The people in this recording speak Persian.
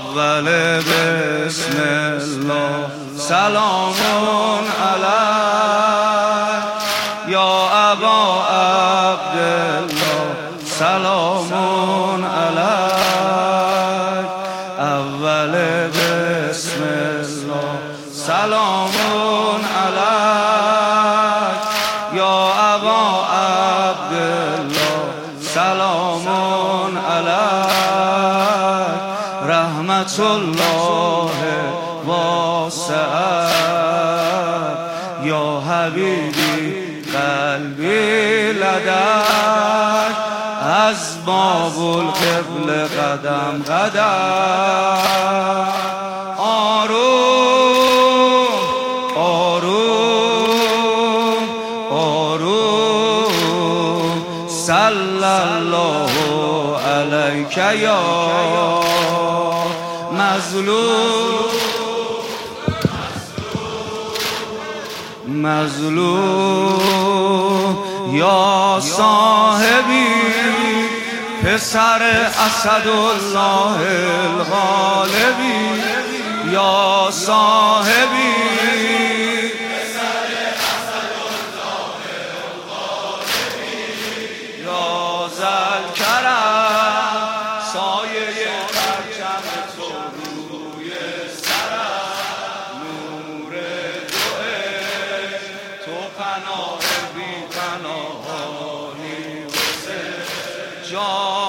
اول بسم الله سلام علیک یا ابا عبدالله سلام علیک اول بسم الله سلام علیک یا ابا عبدالله سلام علیک رحمت الله واسعه یا حبیبی قلبی لدک از باب القبله قدم قدم آروم آروم آروم صلی الله علیک یا مظلوم یا صاحبی پسر اسدالله الغالبی یا صاحبی پسر اسدالله الغالبی یا ذوالکرم سایه پرچم تو روی سرم نور تو پناه بی پناهانی واسه جان